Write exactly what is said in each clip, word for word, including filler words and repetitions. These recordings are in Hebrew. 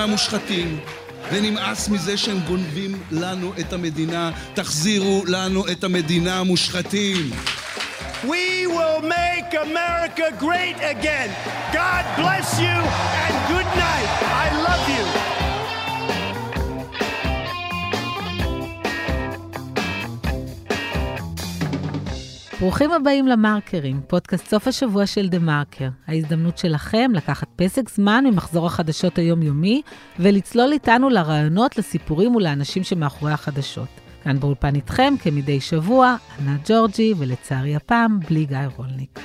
מושחתים, ונמאס מזה שהם גונבים לנו את המדינה. תחזירו לנו את המדינה, מושחתים. We will make America great again. God bless you and good night. I love you. ברוכים הבאים למרקרים, פודקאסט סוף השבוע של דה מרקר. ההזדמנות שלכם לקחת פסק זמן ממחזור החדשות היומיומי ולצלול איתנו לרעיונות, לסיפורים ולאנשים שמאחורי החדשות. כאן באולפן איתכם כמדי שבוע, ענת ג'ורג'י, ולצערי הפעם בלי גיא רולניק.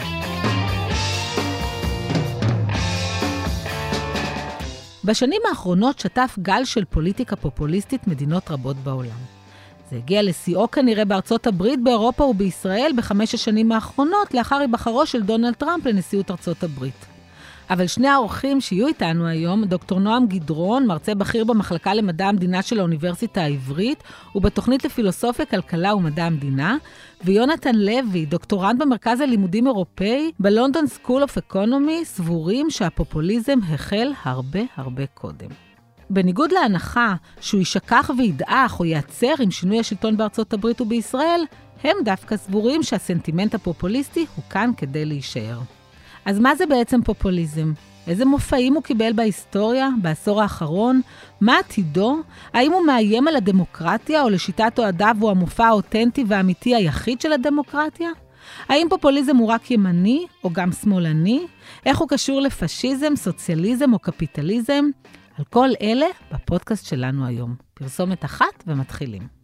בשנים האחרונות שטף גל של פוליטיקה פופוליסטית מדינות רבות בעולם. זה הגיע לשיאו כנראה בארצות הברית, באירופה ובישראל בחמש השנים האחרונות, לאחר היבחרו של דונלד טראמפ לנשיאות ארצות הברית. אבל שני האורחים שיהיו איתנו היום, דוקטור נועם גדרון, מרצה בכיר במחלקה למדע המדינה של האוניברסיטה העברית, ובתוכנית לפילוסופיה, כלכלה ומדע המדינה, ויונתן לוי, דוקטורנט במרכז הלימודים אירופאי, בלונדון סקול אוף אקונומי, סבורים שהפופוליזם החל הרבה הרבה קודם. בניגוד להנחה שהוא ישכח וידעך או ייעצר עם שינוי השלטון בארצות הברית ובישראל, הם דווקא סבורים שהסנטימנט הפופוליסטי הוא כאן כדי להישאר. אז מה זה בעצם פופוליזם? איזה מופעים הוא קיבל בהיסטוריה, בעשור האחרון? מה עתידו? האם הוא מאיים על הדמוקרטיה או לשיטת אוהדיו הוא המופע האותנטי והאמיתי היחיד של הדמוקרטיה? האם פופוליזם הוא רק ימני או גם שמאלני? איך הוא קשור לפשיזם, סוציאליזם או קפיטליזם? על כל אלה בפודקאסט שלנו היום. פרסומת אחת ומתחילים.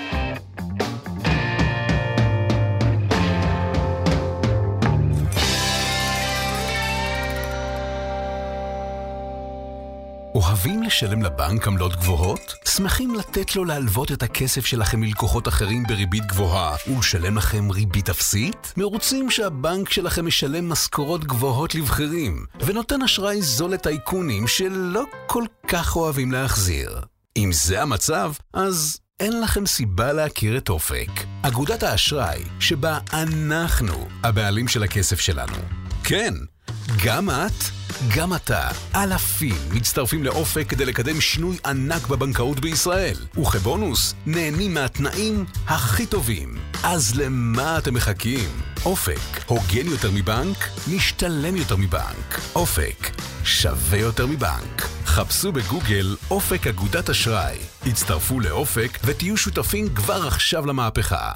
אוהבים לשלם לבנק עמלות גבוהות? שמחים לתת לו להלוות את הכסף שלכם מלקוחות אחרים בריבית גבוהה ולשלם לכם ריבית אפסית? מרוצים שהבנק שלכם משלם משכורות גבוהות לבחירים ונותן אשראי זול לטייקונים שלא כל כך אוהבים להחזיר. אם זה המצב, אז אין לכם סיבה להכיר את אופק, אגודת האשראי שבה אנחנו הבעלים של הכסף שלנו. כן, גם את, גם אתה, אלפים מצטרפים לאופק כדי לקדם שינוי ענק בבנקאות בישראל, וכבונוס נהנים מהתנאים הכי טובים. אז למה אתם מחכים? אופק, הוגן יותר מבנק, משתלם יותר מבנק. אופק, שווה יותר מבנק. חפשו בגוגל אופק אגודת אשראי. הצטרפו לאופק ותהיו שותפים כבר עכשיו למהפכה.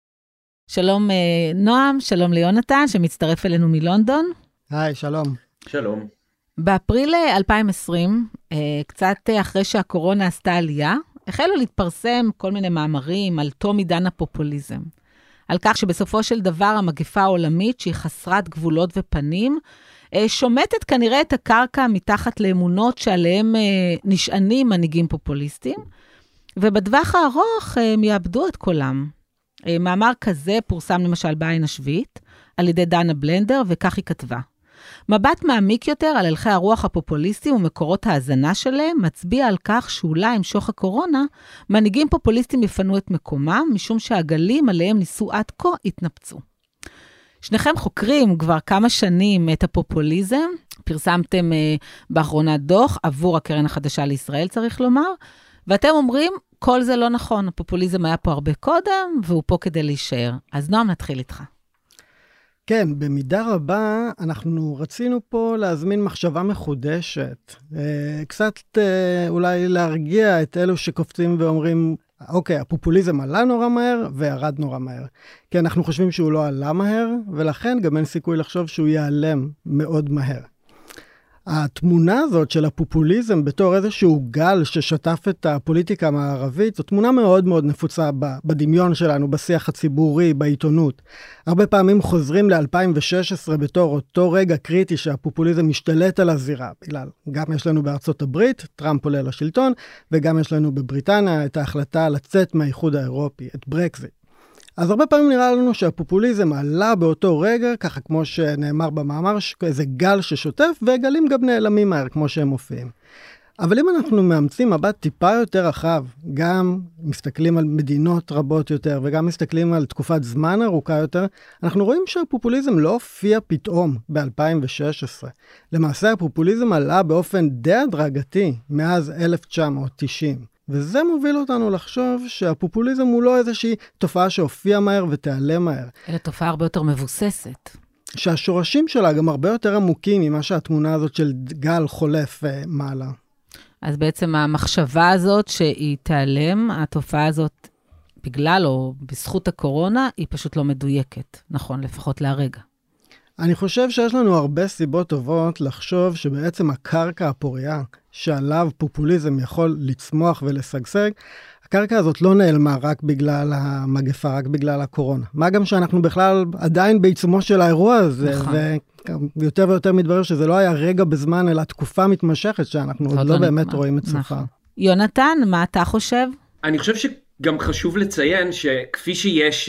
שלום נועם, שלום ליונתן שמצטרף אלינו מלונדון. היי, שלום. שלום. באפריל אלפיים ועשרים, קצת אחרי שהקורונה עשתה עלייה, החלו להתפרסם כל מיני מאמרים על תום עידן הפופוליזם. על כך שבסופו של דבר המגפה העולמית, שהיא חסרת גבולות ופנים, שומטת כנראה את הקרקע מתחת לאמונות שעליהם נשענים מנהיגים פופוליסטים, ובטווח הארוך הם יאבדו את קולם. מאמר כזה פורסם למשל בעין השביעית, על ידי דנה בלנדר, וכך היא כתבה. מבט מעמיק יותר על הלכי הרוח הפופוליסטיים ומקורות ההזנה שלהם, מצביע על כך שאולי עם שוך הקורונה, מנהיגים פופוליסטים יפנו את מקומם, משום שהגלים עליהם ניסו עד כה התנפצו. שניכם חוקרים כבר כמה שנים את הפופוליזם, פרסמתם uh, באחרונה דוח עבור הקרן החדשה לישראל, צריך לומר, ואתם אומרים, כל זה לא נכון, הפופוליזם היה פה הרבה קודם, והוא פה כדי להישאר. אז נועם, נתחיל איתך. כן, במידה רבה אנחנו רצינו פה להזמין מחשבה מחודשת. קצת אולי להרגיע את אלו שקופצים ואומרים, אוקיי, הפופוליזם עלה נורא מהר וירד נורא מהר. כי אנחנו חושבים שהוא לא עלה מהר, ולכן גם אין סיכוי לחשוב שהוא ייעלם מאוד מהר. התמונה הזאת של הפופוליזם בתור איזשהו גל ששטף את הפוליטיקה המערבית, זו תמונה מאוד מאוד נפוצה בדמיון שלנו, בשיח הציבורי, בעיתונות. הרבה פעמים חוזרים ל-אלפיים ושש עשרה בתור אותו רגע קריטי שהפופוליזם משתלט על הזירה. בגלל, גם יש לנו בארצות הברית, טראמפ עולה לשלטון, וגם יש לנו בבריטניה את ההחלטה לצאת מהאיחוד האירופי, את ברקזיט. אז הרבה פעמים נראה לנו שהפופוליזם עלה באותו רגע, ככה כמו שנאמר במאמר, איזה גל ששוטף, וגלים גם נעלמים מהר, כמו שהם מופיעים. אבל אם אנחנו מאמצים מבט טיפה יותר רחב, גם מסתכלים על מדינות רבות יותר, וגם מסתכלים על תקופת זמן ארוכה יותר, אנחנו רואים שהפופוליזם לא הופיע פתאום ב-אלפיים ושש עשרה. למעשה הפופוליזם עלה באופן די הדרגתי מאז אלף תשע מאות תשעים. וזה מוביל אותנו לחשוב שהפופוליזם הוא לא איזושהי תופעה שהופיעה מהר ותיעלם מהר. אלא תופעה הרבה יותר מבוססת. שהשורשים שלה גם הרבה יותר עמוקים ממה שהתמונה הזאת של גל חולף מעלה. אז בעצם המחשבה הזאת שהיא תיעלם, התופעה הזאת בגלל או בזכות הקורונה, היא פשוט לא מדויקת, נכון, לפחות להרגע. אני חושב שיש לנו הרבה סיבות טובות לחשוב שבעצם הקרקע הפוריה שעליו פופוליזם יכול לצמוח ולשגשג, הקרקע הזאת לא נעלמה רק בגלל המגפה, רק בגלל הקורונה. מה גם שאנחנו בכלל עדיין בעיצומו של האירוע הזה, נכון. ויותר ויותר מתברר שזה לא היה רגע בזמן, אלא תקופה מתמשכת שאנחנו עוד לא באמת רואים את סופה. נכון. יונתן, מה אתה חושב? אני חושב שגם חשוב לציין שכפי שיש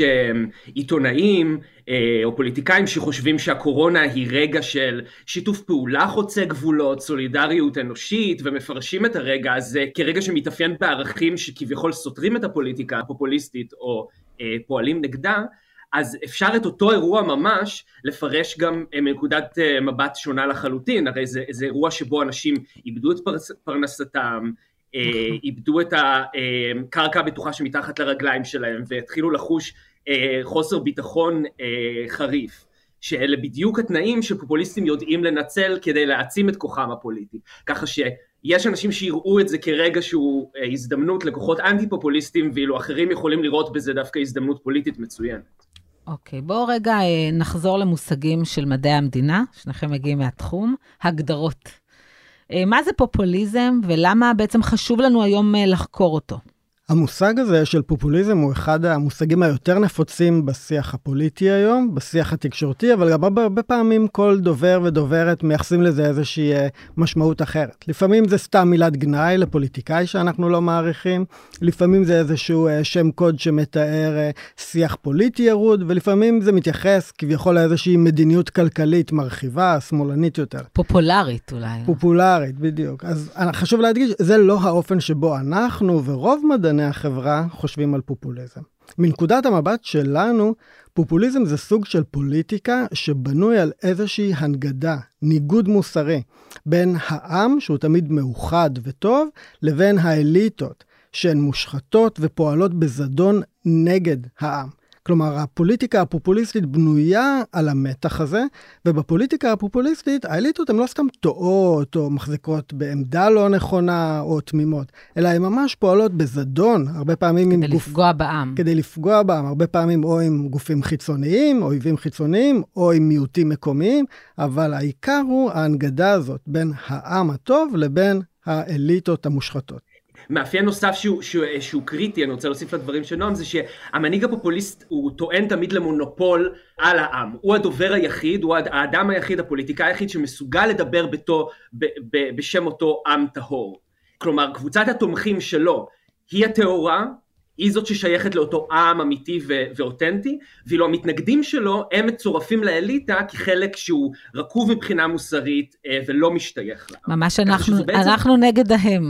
עיתונאים או פוליטיקאים שחושבים שהקורונה היא רגע של שיתוף פעולה חוצה גבולות, סולידריות אנושית, ומפרשים את הרגע הזה כרגע שמתאפיין בערכים שכביכול סותרים את הפוליטיקה הפופוליסטית או פועלים נגדה, אז אפשר את אותו אירוע ממש לפרש גם מנקודת מבט שונה לחלוטין. הרי זה, זה אירוע שבו אנשים איבדו את פרס, פרנסתם, איבדו את הקרקע הבטוחה שמתחת לרגליים שלהם, והתחילו לחוש חוסר ביטחון חריף, שאלה בדיוק התנאים שפופוליסטים יודעים לנצל כדי להעצים את כוחם הפוליטי. ככה שיש אנשים שיראו את זה כרגע שהוא הזדמנות לכוחות אנטי-פופוליסטים, ואילו אחרים יכולים לראות בזה דווקא הזדמנות פוליטית מצוינת. אוקיי, בואו רגע נחזור למושגים של מדעי המדינה, שניכם מגיעים מהתחום, הגדרות. מה זה פופוליזם ולמה בעצם חשוב לנו היום לחקור אותו? המושג הזה של פופוליזם הוא אחד המושגים היותר נפוצים בשיח הפוליטי היום, בשיח התקשורתי, אבל גם הרבה פעמים כל דובר ודוברת מייחסים לזה איזושהי משמעות אחרת. לפעמים זה סתם מילת גנאי לפוליטיקאי שאנחנו לא מעריכים, לפעמים זה איזשהו שם קוד שמתאר שיח פוליטי ירוד, ולפעמים זה מתייחס כביכול לאיזושהי מדיניות כלכלית מרחיבה, שמאלנית יותר. פופולרית אולי. פופולרית, בדיוק. אז חשוב להדגיש, זה לא האופן שבו אנחנו ורוב מדעני החברה חושבים על פופוליזם. מנקודת המבט שלנו, פופוליזם זה סוג של פוליטיקה שבנוי על איזושהי הנגדה, ניגוד מוסרי, בין העם, שהוא תמיד מאוחד וטוב, לבין האליטות, שהן מושחתות ופועלות בזדון נגד העם. כלומר, הפוליטיקה הפופוליסטית בנויה על המתח הזה, ובפוליטיקה הפופוליסטית, האליטות הן לא סתם טועות או מחזיקות בעמדה לא נכונה או תמימות, אלא הן ממש פועלות בזדון, הרבה פעמים עם גוף... כדי לפגוע בעם. כדי לפגוע בעם, הרבה פעמים או עם גופים חיצוניים, או אויבים חיצוניים, או עם מיעוטים מקומיים, אבל העיקר הוא ההנגדה הזאת בין העם הטוב לבין האליטות המושחתות. מאפיין נוסף שהוא, שהוא, שהוא קריטי, אני רוצה להוסיף לדברים של נועם, זה שהמנהיג הפופוליסט הוא טוען תמיד למונופול על העם. הוא הדובר היחיד, הוא האדם היחיד, הפוליטיקאי היחיד שמסוגל לדבר בתו, ב, ב, בשם אותו עם טהור. כלומר, קבוצת התומכים שלו היא התאורה, היא זאת ששייכת לאותו עם אמיתי ו- ואותנטי, ואילו המתנגדים שלו הם מצורפים לאליטה כחלק שהוא רקוב מבחינה מוסרית ולא משתייך לה. ממש אנחנו, בעצם... אנחנו נגד ההם.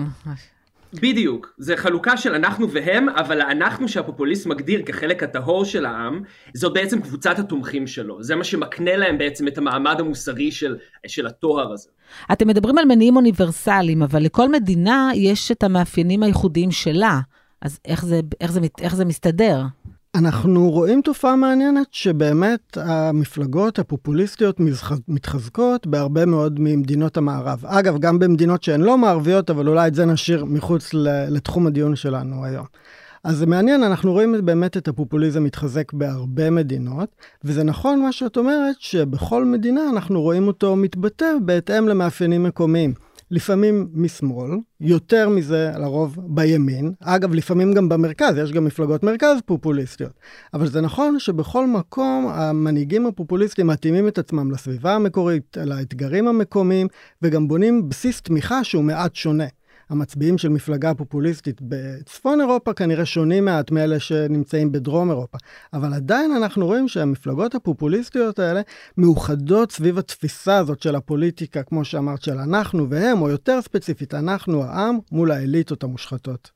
בדיוק, זה חלוקה של אנחנו והם, אבל אנחנו שהפופוליסט מגדיר כחלק הטהור של העם, זאת בעצם קבוצת התומכים שלו. זה מה שמקנה להם בעצם את המעמד המוסרי של, של התואר הזה. אתם מדברים על מניעים אוניברסליים, אבל לכל מדינה יש את המאפיינים הייחודיים שלה. אז איך זה, איך זה, איך זה מסתדר? אנחנו רואים תופעה מעניינת שבאמת המפלגות הפופוליסטיות מתחזקות בהרבה מאוד ממדינות המערב. אגב, גם במדינות שהן לא מערביות, אבל אולי את זה נשאיר מחוץ לתחום הדיון שלנו היום. אז זה מעניין, אנחנו רואים באמת את הפופוליזם מתחזק בהרבה מדינות, וזה נכון מה שאת אומרת, שבכל מדינה אנחנו רואים אותו מתבטא בהתאם למאפיינים מקומיים. לפעמים משמאל, יותר מזה לרוב בימין, אגב לפעמים גם במרכז, יש גם מפלגות מרכז פופוליסטיות, אבל זה נכון שבכל מקום המנהיגים הפופוליסטיים מתאימים את עצמם לסביבה המקורית, לאתגרים המקומיים, וגם בונים בסיס תמיכה שהוא מעט שונה. המצביעים של מפלגה פופוליסטית בצפון אירופה כנראה שונים מעט מאלה שנמצאים בדרום אירופה. אבל עדיין אנחנו רואים שהמפלגות הפופוליסטיות האלה מאוחדות סביב התפיסה הזאת של הפוליטיקה, כמו שאמרת, של אנחנו והם, או יותר ספציפית, אנחנו העם מול האליטות המושחתות.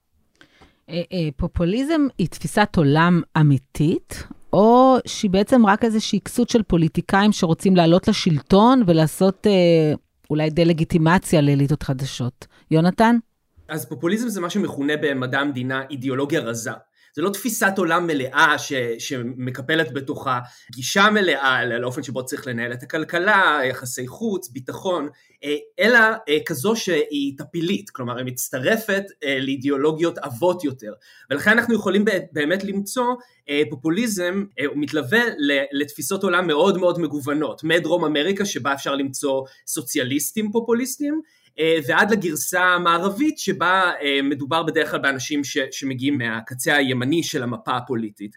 פופוליזם היא תפיסת עולם אמיתית, או שהיא בעצם רק איזושהי כסות של פוליטיקאים שרוצים לעלות לשלטון ולעשות אה, אולי דה-לגיטימציה לאליטות חדשות? יונתן? אז פופוליזם זה מה שמכונה במדע המדינה אידיאולוגיה רזה. זה לא תפיסת עולם מלאה ש, שמקפלת בתוכה גישה מלאה לאופן שבו צריך לנהל את הכלכלה, יחסי חוץ, ביטחון, אלא כזו שהיא טפילית, כלומר היא מצטרפת לאידיאולוגיות אבות יותר. ולכן אנחנו יכולים באמת למצוא פופוליזם, הוא מתלווה לתפיסות עולם מאוד מאוד מגוונות, מדרום אמריקה שבה אפשר למצוא סוציאליסטים פופוליסטים, ועד לגרסה המערבית שבה מדובר בדרך כלל באנשים ש, שמגיעים מהקצה הימני של המפה הפוליטית.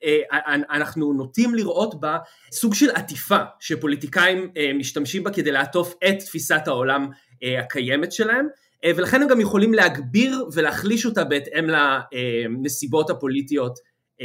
אנחנו נוטים לראות בה סוג של עטיפה שפוליטיקאים משתמשים בה כדי לעטוף את תפיסת העולם הקיימת שלהם, ולכן הם גם יכולים להגביר ולהחליש אותה בהתאם לנסיבות הפוליטיות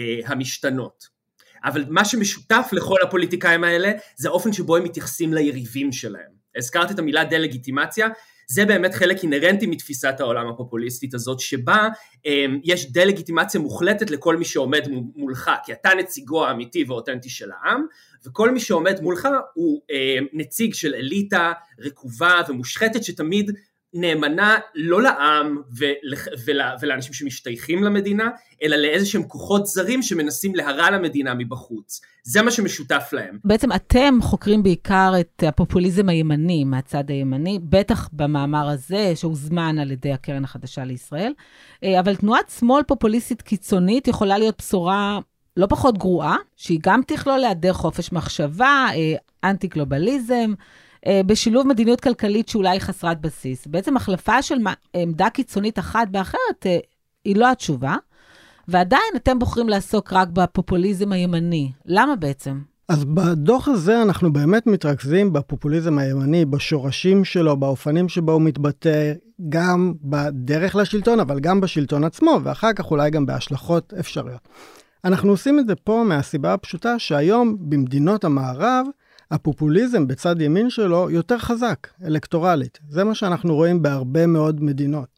המשתנות. אבל מה שמשותף לכל הפוליטיקאים האלה זה האופן שבו הם מתייחסים ליריבים שלהם. הזכרת את המילה דה-לגיטימציה, זה באמת חלק אינרנטי מתפיסת העולם הפופוליסטית הזאת, שבה אה, יש דה-לגיטימציה מוחלטת לכל מי שעומד מולך, כי אתה נציגו האמיתי ואותנטי של העם, וכל מי שעומד מולך הוא אה, נציג של אליטה רקובה ומושחתת, שתמיד נאמנה לא לעם ול, ולאנשים שמשתייכים למדינה, אלא לאיזשהם כוחות זרים שמנסים להרע למדינה מבחוץ. זה מה שמשותף להם. בעצם אתם חוקרים בעיקר את הפופוליזם הימני, מהצד הימני, בטח במאמר הזה שהוזמן על ידי הקרן החדשה לישראל, אבל תנועת שמאל פופוליסטית קיצונית יכולה להיות בשורה לא פחות גרועה, שהיא גם תכלול להיעדר חופש מחשבה, אנטי-גלובליזם, בשילוב מדיניות כלכלית שאולי חסרת בסיס. בעצם החלפה של עמדה קיצונית אחת באחרת היא לא התשובה, ועדיין אתם בוחרים לעסוק רק בפופוליזם הימני. למה בעצם? אז בדוח הזה אנחנו באמת מתרכזים בפופוליזם הימני, בשורשים שלו, באופנים שבו הוא מתבטא, גם בדרך לשלטון, אבל גם בשלטון עצמו, ואחר כך אולי גם בהשלכות אפשריות. אנחנו עושים את זה פה מהסיבה הפשוטה שהיום במדינות המערב, הפופוליזם בצד ימין שלו יותר חזק, אלקטורלית. זה מה שאנחנו רואים בהרבה מאוד מדינות.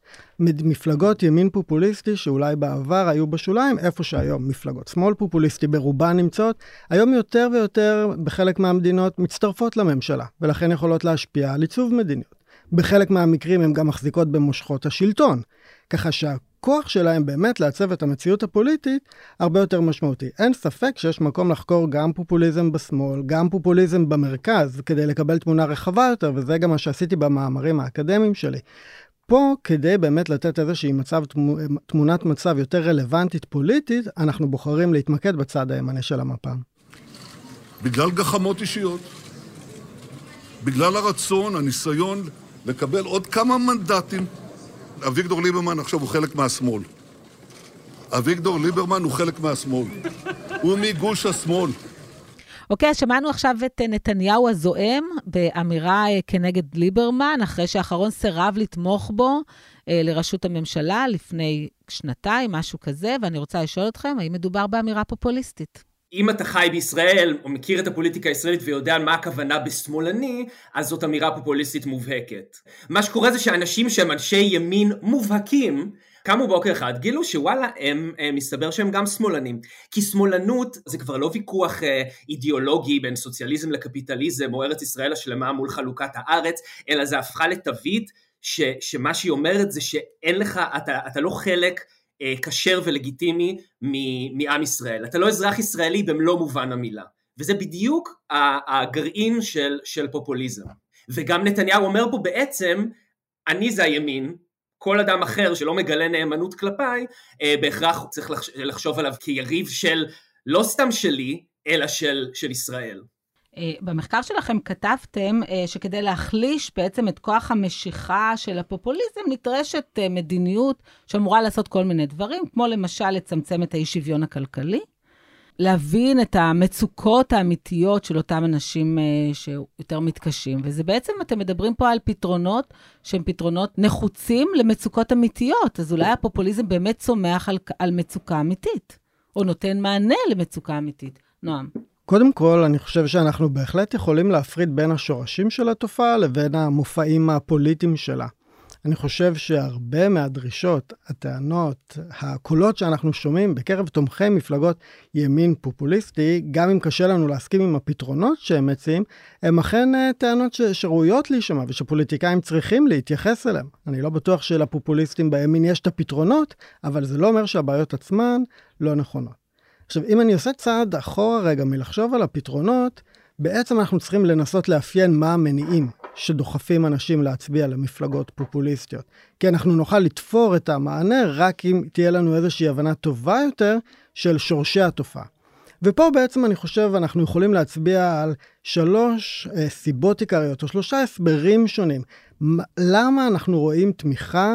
מפלגות ימין פופוליסטי שאולי בעבר היו בשוליים, איפה שהיום מפלגות שמאל פופוליסטי ברובן נמצאות, היום יותר ויותר בחלק מהמדינות מצטרפות לממשלה, ולכן יכולות להשפיע על עיצוב מדיניות. בחלק מהמקרים הם גם מחזיקות במושכות השלטון, ככה שהכוח שלהם באמת לעצב את המציאות הפוליטית הרבה יותר משמעותי. אין ספק שיש מקום לחקור גם פופוליזם בשמאל, גם פופוליזם במרכז, כדי לקבל תמונה רחבה יותר, וזה גם מה שעשיתי במאמרים האקדמיים שלי. פה, כדי באמת לתת איזושהי מצב, תמונת מצב יותר רלוונטית פוליטית, אנחנו בוחרים להתמקד בצד הימני של המפה. בגלל גחמות אישיות, בגלל הרצון, הניסיון לקבל עוד כמה מנדטים, אביגדור ליברמן עכשיו הוא חלק מהשמאל. אביגדור ליברמן הוא חלק מהשמאל. הוא מגוש השמאל. אוקיי, אז שמענו עכשיו את נתניהו הזועם באמירה כנגד ליברמן, אחרי שהאחרון סירב לתמוך בו לראשות הממשלה לפני שנתיים, משהו כזה, ואני רוצה לשאול אתכם, האם מדובר באמירה פופוליסטית? אם אתה חי בישראל, או מכיר את הפוליטיקה הישראלית ויודע מה הכוונה בשמאלני, אז זאת אמירה פופוליסטית מובהקת. מה שקורה זה שאנשים שהם אנשי ימין מובהקים, קמו בוקר אחד, גילו שוואלה, הם, הם מסתבר שהם גם שמאלנים. כי שמאלנות זה כבר לא ויכוח אה, אידיאולוגי בין סוציאליזם לקפיטליזם, או ארץ ישראל השלמה מול חלוקת הארץ, אלא זה הפכה לתווית, ש, שמה שהיא אומרת זה שאין לך, אתה, אתה לא חלק אה, כשר ולגיטימי מ, מעם ישראל. אתה לא אזרח ישראלי במלוא מובן המילה. וזה בדיוק הגרעין של, של פופוליזם. וגם נתניהו אומר פה בעצם, אני זה הימין, כל אדם אחר שלא מגלה נאמנות כלפיי, אה, בהכרח צריך לחש, לחשוב עליו כיריב של, לא סתם שלי, אלא של, של ישראל. אה, במחקר שלכם כתבתם אה, שכדי להחליש בעצם את כוח המשיכה של הפופוליזם, נדרשת אה, מדיניות שאמורה לעשות כל מיני דברים, כמו למשל לצמצם את האי שוויון הכלכלי, להבין את המצוקות האמיתיות של אותם אנשים שיותר מתקשים. וזה בעצם, אתם מדברים פה על פתרונות שהם פתרונות נחוצים למצוקות אמיתיות. אז אולי הפופוליזם באמת צומח על, על מצוקה אמיתית, או נותן מענה למצוקה אמיתית. נועם. קודם כל, אני חושב שאנחנו בהחלט יכולים להפריד בין השורשים של התופעה לבין המופעים הפוליטיים שלה. אני חושב שהרבה מהדרישות, הטענות, הקולות שאנחנו שומעים בקרב תומכי מפלגות ימין פופוליסטי, גם אם קשה לנו להסכים עם הפתרונות שהם מציעים, הם אכן טענות שראויות להישמע ושפוליטיקאים צריכים להתייחס אליהם. אני לא בטוח שלפופוליסטים בימין יש את הפתרונות, אבל זה לא אומר שהבעיות עצמן לא נכונות. עכשיו, אם אני עושה צעד אחורה רגע מלחשוב על הפתרונות, בעצם אנחנו צריכים לנסות לאפיין מה המניעים שדוחפים אנשים להצביע למפלגות פופוליסטיות. כי אנחנו נוכל לתפור את המענה רק אם תהיה לנו איזושהי הבנה טובה יותר של שורשי התופעה. ופה בעצם אני חושב אנחנו יכולים להצביע על שלוש אה, סיבות עיקריות או שלושה הסברים שונים. למה אנחנו רואים תמיכה,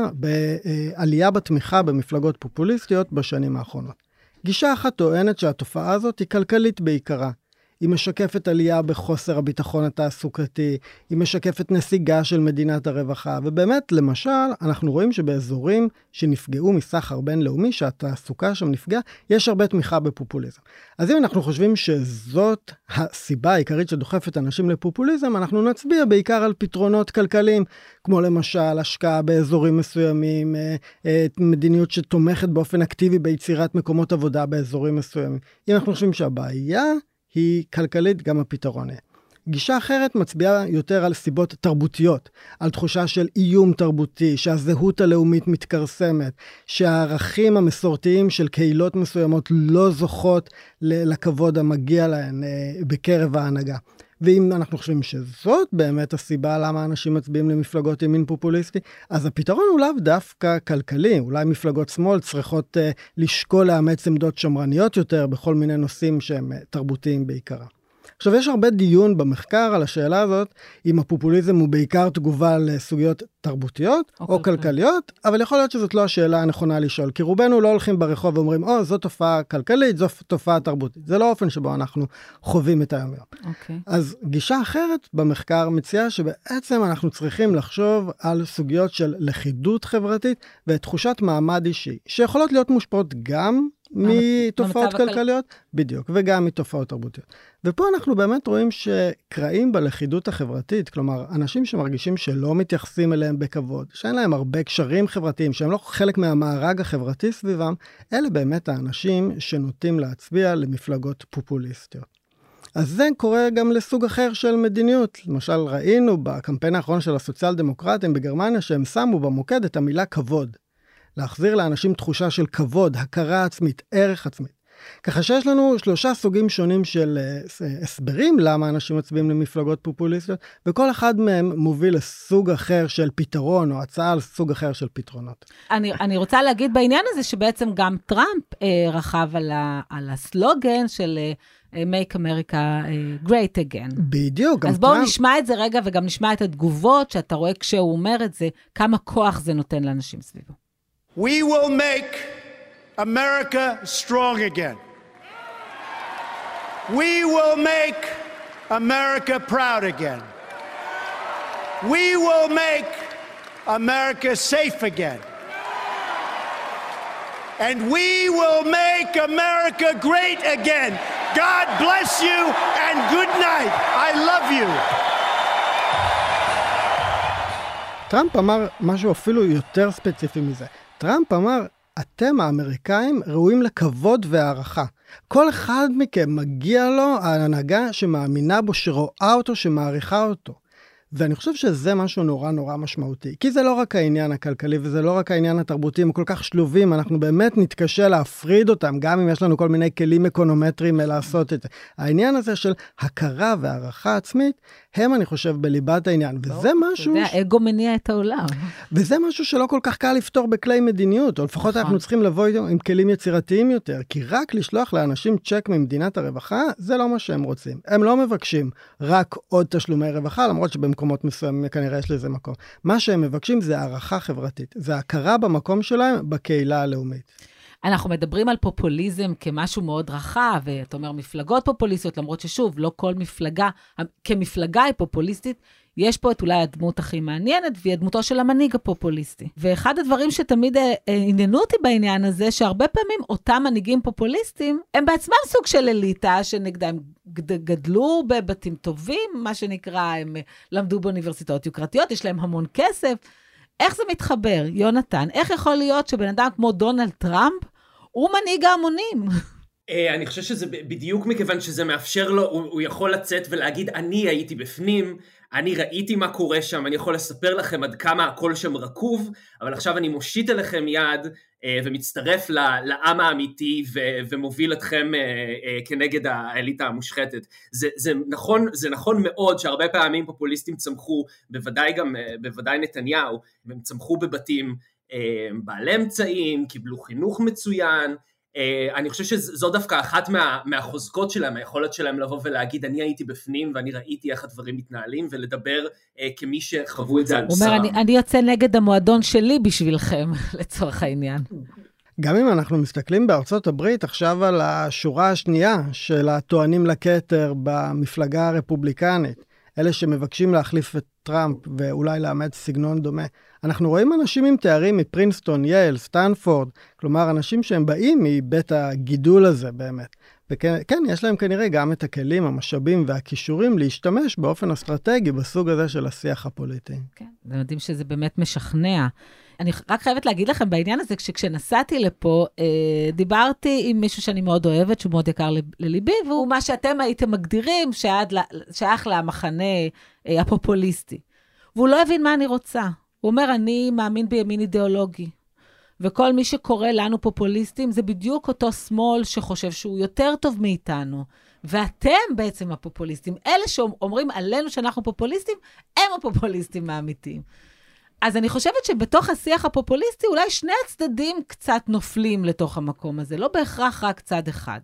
בעלייה בתמיכה במפלגות פופוליסטיות בשנים האחרונות? גישה אחת טוענת שהתופעה הזאת היא כלכלית בעיקרה. היא משקפת עלייה בחוסר הביטחון התעסוקתי, היא משקפת נסיגה של מדינת הרווחה, ובאמת, למשל, אנחנו רואים שבאזורים שנפגעו מסחר בינלאומי, שהתעסוקה שם נפגעה, יש הרבה תמיכה בפופוליזם. אז אם אנחנו חושבים שזאת הסיבה העיקרית שדוחפת אנשים לפופוליזם, אנחנו נצביע בעיקר על פתרונות כלכליים, כמו למשל השקעה באזורים מסוימים, מדיניות שתומכת באופן אקטיבי ביצירת מקומות עבודה באזורים מסוימים. אם אנחנו חושבים שהבעיה היא כלכלית, גם הפתרון. גישה אחרת מצביעה יותר על סיבות תרבותיות, על תחושה של איום תרבותי, שהזהות הלאומית מתקרסמת, שהערכים המסורתיים של קהילות מסוימות לא זוכות לכבוד המגיע להן בקרב ההנהגה. ואם אנחנו חושבים שזאת באמת הסיבה למה אנשים מצביעים למפלגות ימין פופוליסטי, אז הפתרון הוא לאו דווקא כלכלי. אולי מפלגות שמאל צריכות uh, לשקול לאמץ עמדות שמרניות יותר בכל מיני נושאים שהם uh, תרבותיים בעיקרה. עכשיו, יש הרבה דיון במחקר על השאלה הזאת, אם הפופוליזם הוא בעיקר תגובה לסוגיות תרבותיות או, או כלכליות, אבל יכול להיות שזאת לא השאלה הנכונה לשאול, כי רובנו לא הולכים ברחוב ואומרים, או, זו תופעה כלכלית, זו תופעה תרבותית. זה לא אופן שבו אנחנו חווים את היום יום. אוקיי. אז גישה אחרת במחקר מציעה שבעצם אנחנו צריכים לחשוב על סוגיות של לכידות חברתית ותחושת מעמד אישי, שיכולות להיות מושפעות גם מתופעות כלכליות, בדיוק, וגם מתופעות תרבותיות. ופה אנחנו באמת רואים שקראים בלכידות החברתית, כלומר, אנשים שמרגישים שלא מתייחסים אליהם בכבוד, שאין להם הרבה קשרים חברתיים, שהם לא חלק מהמארג החברתי סביבם, אלה באמת האנשים שנוטים להצביע למפלגות פופוליסטיות. אז זה קורה גם לסוג אחר של מדיניות. למשל, ראינו בקמפיין האחרון של הסוציאל דמוקרטים בגרמניה, שהם שמו במוקד את המילה כבוד. להחזיר לאנשים תחושה של כבוד, הכרה עצמית, ערך עצמית. ככה שיש לנו שלושה סוגים שונים של הסברים למה אנשים מצביעים למפלגות פופוליסטיות, וכל אחד מהם מוביל לסוג אחר של פתרון, או הצעה לסוג אחר של פתרונות. אני, אני רוצה להגיד בעניין הזה שבעצם גם טראמפ אה, רחב על, ה, על הסלוגן של אה, Make America uh, Great Again. בדיוק. אז בואו טראמפ... נשמע את זה רגע, וגם נשמע את התגובות, שאתה רואה כשהוא אומר את זה, כמה כוח זה נותן לאנשים סביבו. We will make America strong again. We will make America proud again. We will make America safe again. And we will make America great again. God bless you and good night. I love you. טראמפ אמר משהו אפילו יותר ספציפי מזה. טראמפ אמר, אתם האמריקאים ראויים לכבוד והערכה. כל אחד מכם מגיע לו ההנהגה שמאמינה בו, שרואה אותו, שמעריכה אותו. ואני חושב שזה משהו נורא נורא משמעותי. כי זה לא רק העניין הכלכלי, וזה לא רק העניין התרבותי, הם כל כך שלובים, אנחנו באמת נתקשה להפריד אותם, גם אם יש לנו כל מיני כלים אקונומטריים לעשות את זה. העניין הזה של הכרה והערכה עצמית, הם, אני חושב, בליבת העניין. וזה משהו... אתה יודע, אגו מניע את העולם. וזה משהו שלא כל כך קל לפתור בכלי מדיניות, או לפחות אנחנו צריכים לבוא עם כלים יצירתיים יותר, כי רק לשלוח לאנשים צ'ק ממדינת הרווחה, זה לא מה שהם רוצים. הם לא מבקשים רק עוד תשלומי רווחה, למרות שבמקומות מסוימים כנראה יש לזה מקום. מה שהם מבקשים זה הערכה חברתית, זה הכרה במקום שלהם בקהילה הלאומית. אנחנו מדברים על פופוליזם כמשהו מאוד רחב, ואתה אומר מפלגות פופוליסטיות, למרות ששוב, לא כל מפלגה, כמפלגה היא פופוליסטית, יש פה את אולי הדמות הכי מעניינת, והיא הדמותו של המנהיג הפופוליסטי. ואחד הדברים שתמיד עניינו אותי בעניין הזה, שהרבה פעמים אותם מנהיגים פופוליסטים, הם בעצמם סוג של אליטה, שנגדה הם גדלו בבתים טובים, מה שנקרא, הם למדו באוניברסיטאות יוקרתיות, יש להם המון כסף. איך זה מתחבר, יונתן? איך יכול להיות שבן אדם כמו דונלד טראמפ, הוא מנהיג ההמונים? אני חושב שזה בדיוק מכיוון שזה מאפשר לו, הוא יכול לצאת ולהגיד, אני הייתי בפנים, אני ראיתי מה קורה שם, אני יכול לספר לכם עד כמה הכל שם רקוב, אבל עכשיו אני מושיט אליכם יד, ומצטרף לעם האמיתי, ומוביל אתכם כנגד האליטה המושחתת. זה, זה נכון, זה נכון מאוד שהרבה פעמים פופוליסטים צמחו, בוודאי גם, בוודאי נתניהו, הם צמחו בבתים בעלי אמצעים, קיבלו חינוך מצוין, אני חושב שזו דווקא אחת מה, מהחוזקות שלהם, היכולת שלהם לבוא ולהגיד, אני הייתי בפנים ואני ראיתי איך הדברים מתנהלים, ולדבר אה, כמי שחוו את זה על בשרם. הוא אומר, אני, אני יוצא נגד המועדון שלי בשבילכם, לצורך העניין. גם אם אנחנו מסתכלים בארצות הברית עכשיו על השורה השנייה של הטוענים לכתר במפלגה הרפובליקנית, אלה שמבקשים להחליף את טראמפ ואולי לאמץ סגנון דומה, אנחנו רואים אנשים עם תארים מפרינסטון, יייל, סטנפורד, כלומר אנשים שהם באים מבית הגידול הזה באמת. וכן, כן, יש להם כנראה גם את הכלים, המשאבים והכישורים להשתמש באופן אסטרטגי בסוג הזה של השיח הפוליטי. כן, זה מדהים שזה באמת משכנע. אני רק חייבת להגיד לכם בעניין הזה, כשנסעתי לפה, אה, דיברתי עם מישהו שאני מאוד אוהבת, שהוא מאוד יקר לליבי, והוא מה שאתם הייתם מגדירים, שייך למחנה אה, הפופוליסטי. והוא לא הבין מה אני רוצה. הוא אומר, אני מאמין בימין אידיאולוגי. וכל מי שקורא לנו פופוליסטים, זה בדיוק אותו שמאל שחושב שהוא יותר טוב מאיתנו. ואתם בעצם הפופוליסטים. אלה שאומרים עלינו שאנחנו פופוליסטים, הם הפופוליסטים האמיתיים. אז אני חושבת שבתוך השיח הפופוליסטי, אולי שני הצדדים קצת נופלים לתוך המקום הזה, לא בהכרח רק צד אחד.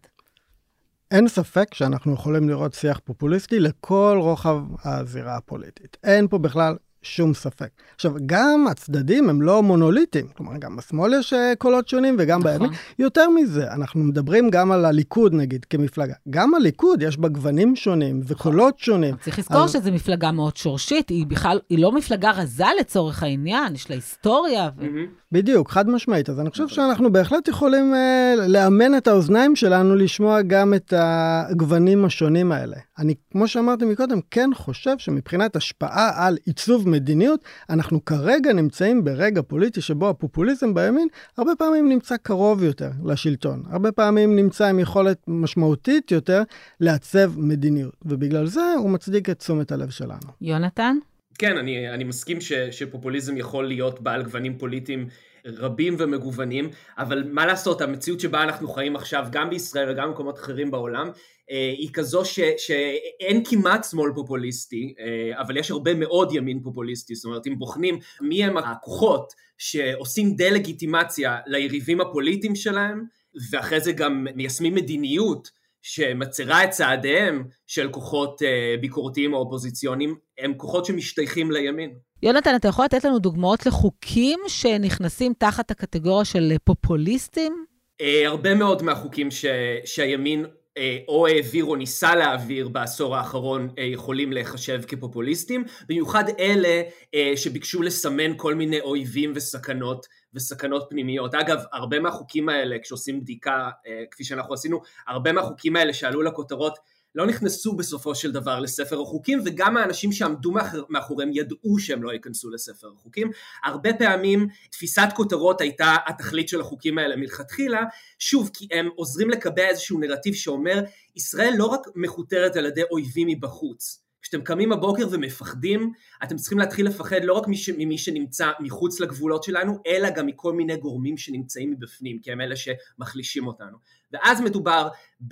אין ספק שאנחנו יכולים לראות שיח פופוליסטי לכל רוחב הזירה הפוליטית. אין פה בכלל שום ספק. עכשיו, גם הצדדים הם לא מונוליטיים, כלומר, גם בשמאל יש קולות שונים וגם נכון. בימין. יותר מזה, אנחנו מדברים גם על הליכוד, נגיד, כמפלגה. גם הליכוד יש בה גוונים שונים וקולות נכון. שונים. צריך לזכור אז... שזו מפלגה מאוד שורשית, היא בכלל, היא לא מפלגה רזה לצורך העניין, יש לה היסטוריה. ו... בדיוק, חד משמעית. אז אני חושב שאנחנו בהחלט יכולים uh, לאמן את האוזניים שלנו לשמוע גם את הגוונים השונים האלה. אני, כמו שאמרתי מקודם, כן חושב שמבחינת השפעה על עיצוב מדיניות, אנחנו כרגע נמצאים ברגע פוליטי שבו הפופוליזם בימין הרבה פעמים נמצא קרוב יותר לשלטון. הרבה פעמים נמצא עם יכולת משמעותית יותר לעצב מדיניות. ובגלל זה הוא מצדיק את תשומת הלב שלנו. יונתן? כן, אני, אני מסכים ש, שפופוליזם יכול להיות בעל גוונים פוליטיים רבים ומגוונים, אבל מה לעשות, המציאות שבה אנחנו חיים עכשיו, גם בישראל וגם במקומות אחרים בעולם, היא כזו ש, שאין כמעט שמאל פופוליסטי, אבל יש הרבה מאוד ימין פופוליסטי, זאת אומרת, אם בוחנים מי הם הכוחות שעושים דה-לגיטימציה ליריבים הפוליטיים שלהם, ואחרי זה גם מיישמים מדיניות, שמצרה את צעדיהם של כוחות ביקורתיים או אופוזיציוניים, הם כוחות שמשתייכים לימין. יונתן, אתה יכול לתת לנו דוגמאות לחוקים שנכנסים תחת הקטגוריה של פופוליסטים? הרבה מאוד מהחוקים ש... שהימין או העביר או ניסה להעביר בעשור האחרון יכולים להיחשב כפופוליסטים, במיוחד אלה שביקשו לסמן כל מיני אויבים וסכנות וסכנות פנימיות. אגב, הרבה מהחוקים האלה, כשעושים בדיקה, כפי שאנחנו עשינו, הרבה מהחוקים האלה שעלו לכותרות, לא נכנסו בסופו של דבר לספר החוקים, וגם האנשים שעמדו מאחוריהם ידעו שהם לא ייכנסו לספר החוקים. הרבה פעמים תפיסת כותרות הייתה התכלית של החוקים האלה מלכתחילה, שוב, כי הם עוזרים לקבע איזשהו נרטיב שאומר, ישראל לא רק מכותרת על ידי אויבים מבחוץ, כשאתם קמים בבוקר ומפחדים, אתם צריכים להתחיל לפחד לא רק ממי שנמצא מחוץ לגבולות שלנו, אלא גם מכל מיני גורמים שנמצאים מבפנים, כי הם אלה שמחלישים אותנו. ואז מדובר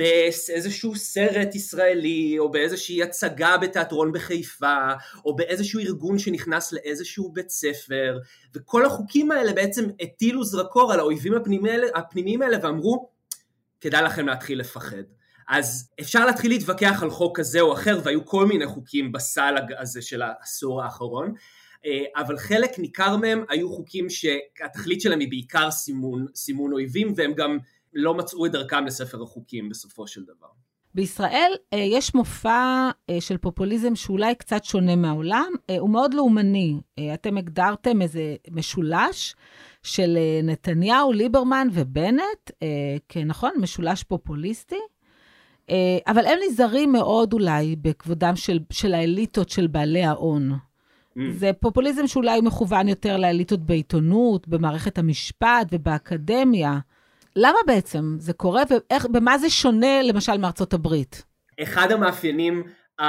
באיזשהו סרט ישראלי, או באיזושהי הצגה בתיאטרון בחיפה, או באיזשהו ארגון שנכנס לאיזשהו בית ספר, וכל החוקים האלה בעצם הטילו זרקור על האויבים הפנימיים האלה, ואמרו, כדאי לכם להתחיל לפחד. אז אפשר להתחיל להתווכח על חוק כזה או אחר, והיו כל מיני חוקים בסל הזה של העשור האחרון, אבל חלק ניכר מהם היו חוקים שהתכלית שלהם היא בעיקר סימון, סימון אויבים, והם גם לא מצאו את דרכם לספר החוקים בסופו של דבר. בישראל יש מופע של פופוליזם שאולי קצת שונה מהעולם, הוא מאוד לאומני. אתם הגדרתם איזה משולש של נתניהו, ליברמן ובנט, כנכון, משולש פופוליסטי, אבל הם נזהרים מאוד אולי בכבודם של, של האליטות של בעלי ההון. Mm. זה פופוליזם שאולי מכוון יותר לאליטות בעיתונות, במערכת המשפט ובאקדמיה. למה בעצם זה קורה, ואיך, במה זה שונה למשל מארצות הברית? אחד המאפיינים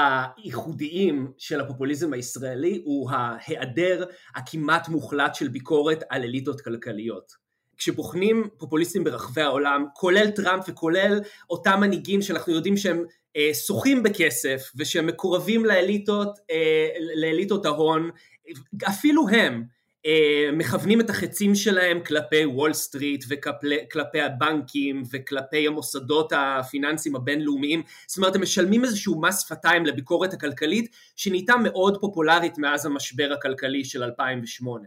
הייחודיים של הפופוליזם הישראלי הוא ההיעדר הכמעט מוחלט של ביקורת על אליטות כלכליות. כשבוחנים פופוליסטים ברחבי העולם, כולל טראמפ וכולל אותם מנהיגים שאנחנו יודעים שהם אה, שוחים בכסף ושהם מקורבים לאליטות, אה, לאליטות ההון, אפילו הם אה, מכוונים את החצים שלהם כלפי וול סטריט וכלפי הבנקים וכלפי המוסדות הפיננסיים הבינלאומיים. זאת אומרת, הם משלמים איזשהו מס שפתיים לביקורת הכלכלית שנהייתה מאוד פופולרית מאז המשבר הכלכלי של אלפיים ושמונה.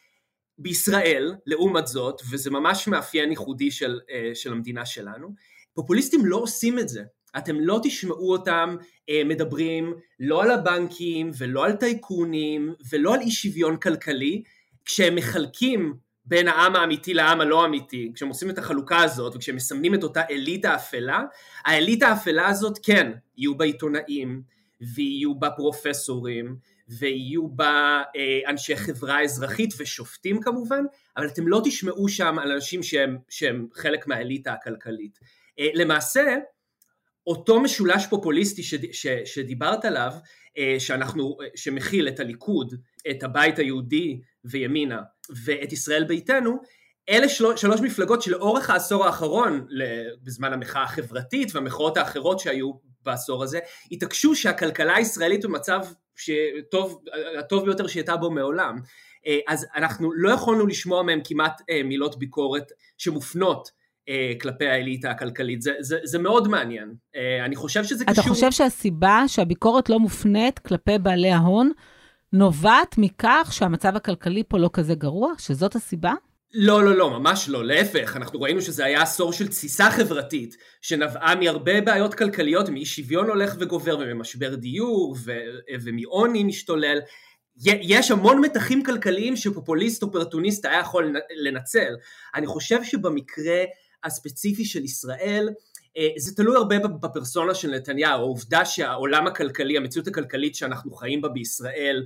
בישראל, לעומת זאת, וזה ממש מאפיין ייחודי של, של המדינה שלנו, פופוליסטים לא עושים את זה. אתם לא תשמעו אותם מדברים לא על הבנקים ולא על טייקונים ולא על אי שוויון כלכלי, כשהם מחלקים בין העם האמיתי לעם הלא אמיתי, כשהם עושים את החלוקה הזאת וכשהם מסמנים את אותה אליטה אפלה, האליטה האפלה הזאת כן, יהיו בה עיתונאים ויהיו בה פרופסורים, ויהיו בה אה, אנשי חברה אזרחית ושופטים כמובן, אבל אתם לא תשמעו שם על אנשים שהם, שהם חלק מהאליטה הכלכלית. אה, למעשה, אותו משולש פופוליסטי ש, ש, שדיברת עליו, אה, שאנחנו, שמכיל את הליכוד, את הבית היהודי וימינה, ואת ישראל ביתנו, אלה של, שלוש מפלגות שלאורך העשור האחרון, בזמן המחאה החברתית והמחאות האחרות שהיו בעשור הזה, התעקשו שהכלכלה הישראלית במצב שטוב, הטוב ביותר שהייתה בו מעולם. אז אנחנו לא יכולנו לשמוע מהם כמעט מילות ביקורת שמופנות כלפי האליטה הכלכלית. זה, זה, זה מאוד מעניין. אני חושב שזה אתה קשור... אתה חושב שהסיבה שהביקורת לא מופנית כלפי בעלי ההון, נובעת מכך שהמצב הכלכלי פה לא כזה גרוע? שזאת הסיבה? לא, לא, לא, ממש לא. להפך, אנחנו ראינו שזה היה עשור של תסיסה חברתית, שנבעה מהרבה בעיות כלכליות, מאי שוויון הולך וגובר, וממשבר דיור, ו- ומעוני משתולל. יש המון מתחים כלכליים שפופוליסט אופרטוניסט היה יכול לנצל. אני חושב שבמקרה הספציפי של ישראל, זה תלוי הרבה בפרסונה של נתניהו, העובדה שהעולם הכלכלי, המציאות הכלכלית שאנחנו חיים בה בישראל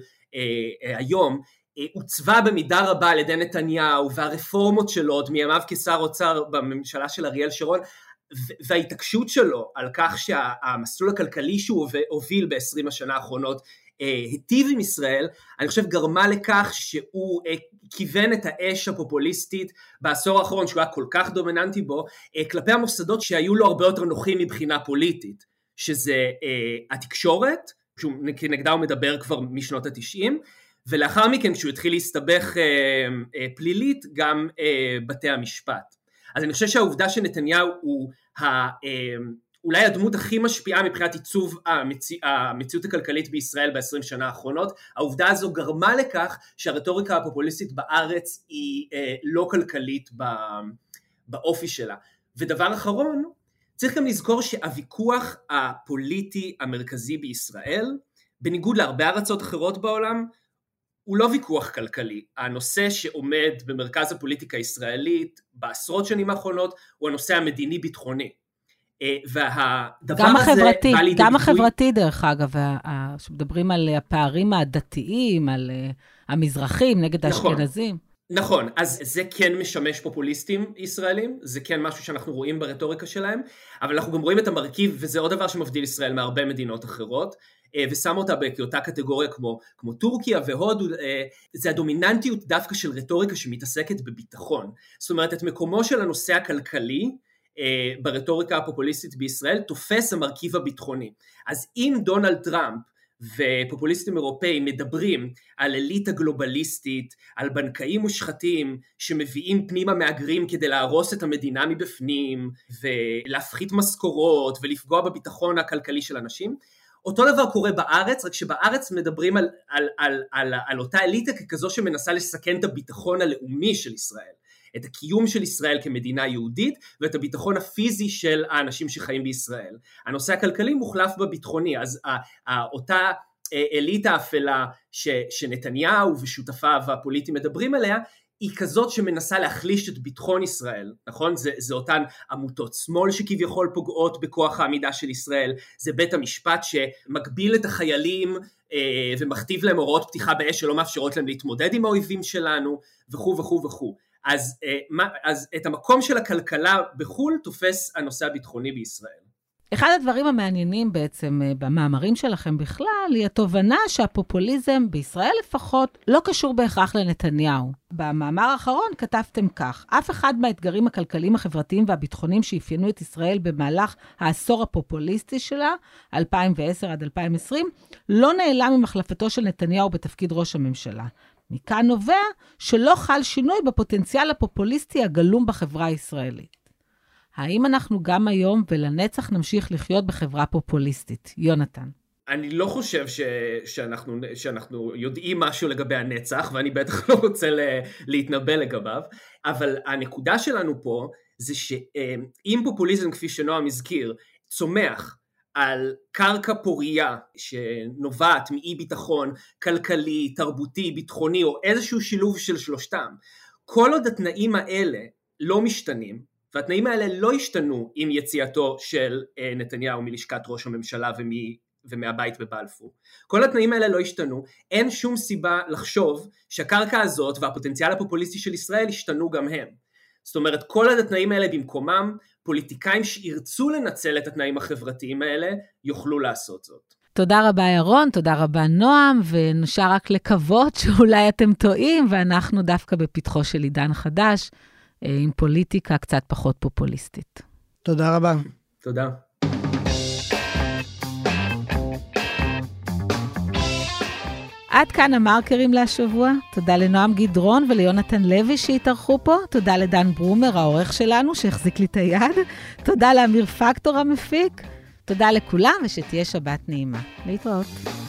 היום, הוצבה במידה רבה על ידי נתניהו, והרפורמות שלו עוד מימיו כשר אוצר בממשלה של אריאל שרון, וההתעקשות שלו על כך שהמסלול הכלכלי שהוא הוביל ב-עשרים השנה האחרונות היטיב עם ישראל, אני חושב גרמה לכך שהוא כיוון את האש הפופוליסטית בעשור האחרון, שהוא היה כל כך דומיננטי בו, כלפי המוסדות שהיו לו הרבה יותר נוחים מבחינה פוליטית, שזה התקשורת, כנגדה הוא מדבר כבר משנות התשעים, ולאחר מכן כשהוא התחיל להסתבך אה, אה, פלילית גם אה, בתי המשפט. אז אני חושב שהעובדה שנתניהו הוא ה, אה, אולי הדמות הכי משפיעה מבחינת עיצוב המציא, המציאות הכלכלית בישראל ב-עשרים שנה האחרונות, העובדה הזו גרמה לכך שהרטוריקה הפופוליסטית בארץ היא אה, לא כלכלית ב, באופי שלה. ודבר אחרון, צריך גם לזכור שהוויכוח הפוליטי המרכזי בישראל, בניגוד להרבה ארצות אחרות בעולם, הוא לא ויכוח כלכלי. הנושא שעומד במרכז הפוליטיקה הישראלית בעשרות שנים האחרונות הוא הנושא המדיני-ביטחוני. והדבר גם הזה החברתי, בא לידי גם ביטוי... החברתי דרך אגב, שמדברים על הפערים הדתיים, על המזרחים נגד נכון. האשכנזים. נכון, אז זה כן משמש פופוליסטים ישראלים, זה כן משהו שאנחנו רואים ברטוריקה שלהם, אבל אנחנו גם רואים את המרכיב, וזה עוד דבר שמבדיל ישראל מהרבה מדינות אחרות, ושם אותה כאותה קטגוריה כמו, כמו טורקיה והודו, זה הדומיננטיות דווקא של רטוריקה שמתעסקת בביטחון. זאת אומרת, את מקומו של הנושא הכלכלי, ברטוריקה הפופוליסטית בישראל, תופס המרכיב הביטחוני. אז אם דונלד טראמפ, ופופוליסטים אירופאים מדברים על אליטה גלובליסטית, על בנקאים מושחתים שמביאים פנימה מאגרים כדי להרוס את המדינה מבפנים ולהפחית משכורות ולפגוע בביטחון הכלכלי של אנשים, אותו דבר קורה בארץ, רק שבארץ מדברים על, על, על, על, על אותה אליטה ככזו שמנסה לסכן את הביטחון הלאומי של ישראל, את הקיום של ישראל כמדינה יהודית, ואת הביטחון הפיזי של האנשים שחיים בישראל. הנושא הכלכלי מוחלף בביטחוני, אז אותה אליטה אפלה ש, שנתניהו ושותפיו הפוליטיים מדברים עליה, היא כזאת שמנסה להחליש את ביטחון ישראל, נכון? זה, זה אותן עמותות שמאל שכביכול פוגעות בכוח העמידה של ישראל, זה בית המשפט שמגביל את החיילים אה, ומכתיב להם הוראות פתיחה באש שלא מאפשרות להם להתמודד עם האויבים שלנו, וכו' וכו' וכו'. אז, אה, מה, אז את המקום של הכלכלה בחול תופס הנושא הביטחוני בישראל. אחד הדברים המעניינים בעצם במאמרים שלכם בכלל, היא התובנה שהפופוליזם בישראל לפחות לא קשור בהכרח לנתניהו. במאמר האחרון כתבתם כך, אף אחד מהאתגרים הכלכליים, החברתיים והביטחוניים שאפיינו את ישראל במהלך העשור הפופוליסטי שלה, אלפיים ועשר עד אלפיים ועשרים, לא נעלם ממחלפתו של נתניהו בתפקיד ראש הממשלה. מכאן נובע שלא חל שינוי בפוטנציאל הפופוליסטי הגלום בחברה הישראלית. האם אנחנו גם היום ולנצח נמשיך לחיות בחברה פופוליסטית? יונתן. אני לא חושב ש, שאנחנו, שאנחנו יודעים משהו לגבי הנצח, ואני בטח לא רוצה להתנבא לגביו, אבל הנקודה שלנו פה זה שאם פופוליזם, כפי שנועם הזכיר, צומח על קרקע פוריה שנובעת מאי ביטחון כלכלי, תרבותי, ביטחוני, או איזשהו שילוב של שלושתם, כל עוד התנאים האלה לא משתנים, והתנאים האלה לא השתנו עם יציאתו של נתניהו מלשכת ראש הממשלה ומי, ומהבית בבלפור. כל התנאים האלה לא השתנו, אין שום סיבה לחשוב שהקרקע הזאת והפוטנציאל הפופוליסטי של ישראל השתנו גם הם. זאת אומרת, כל התנאים האלה במקומם, פוליטיקאים שירצו לנצל את התנאים החברתיים האלה, יוכלו לעשות זאת. תודה רבה ירון, תודה רבה נועם, ונשאר רק לקוות שאולי אתם טועים, ואנחנו דווקא בפתחו של עידן חדש, עם פוליטיקה קצת פחות פופוליסטית. תודה רבה. תודה. עד כאן המרקרים להשבוע. תודה לנועם גדרון וליונתן לוי שהתארחו פה. תודה לדן ברומר, העורך שלנו, שהחזיק לי את היד. תודה לאמיר פקטור המפיק. תודה לכולם ושתהיה שבת נעימה. להתראות.